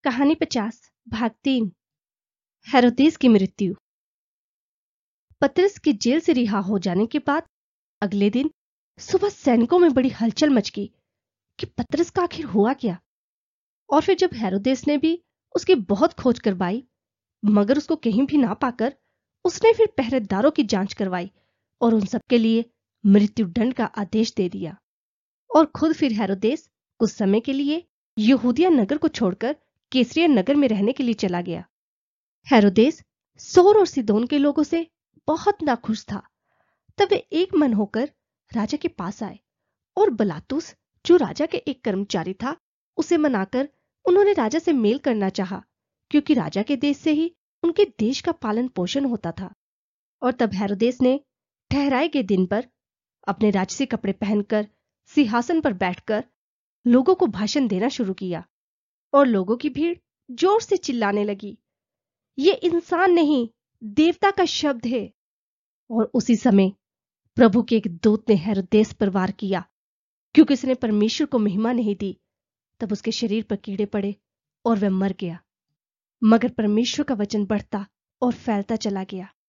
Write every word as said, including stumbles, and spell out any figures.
कहानी पचास भाग तीन। हेरोदेस की मृत्यु। पतरस की जेल से रिहा हो जाने के बाद अगले दिन सुबह सैनिकों में बड़ी हलचल मच गई कि पतरस का आखिर हुआ क्या। और फिर जब हेरोदेस ने भी उसकी बहुत खोज करवाई मगर उसको कहीं भी ना पाकर उसने फिर पहरेदारों की जांच करवाई और उन सबके लिए मृत्युदंड का आदेश दे दिया। और खुद फिर हेरोदेस कुछ समय के लिए यहूदिया नगर को छोड़कर कैसरिया नगर में रहने के लिए चला गया। हेरोदेस सोर और सीदोन के लोगों से बहुत नाखुश था। तब वे एक मन होकर राजा के पास आए और बलातुस जो राजा के एक कर्मचारी था उसे मनाकर उन्होंने राजा से मेल करना चाहा, क्योंकि राजा के देश से ही उनके देश का पालन पोषण होता था। और तब हेरोदेस ने ठहराए गए दिन पर अपने राजसी कपड़े पहनकर सिंहासन पर बैठकर लोगों को भाषण देना शुरू किया और लोगों की भीड़ जोर से चिल्लाने लगी, ये इंसान नहीं देवता का शब्द है। और उसी समय प्रभु के एक दूत ने हेरोदेस पर वार किया, क्योंकि उसने परमेश्वर को महिमा नहीं दी। तब उसके शरीर पर कीड़े पड़े और वह मर गया। मगर परमेश्वर का वचन बढ़ता और फैलता चला गया।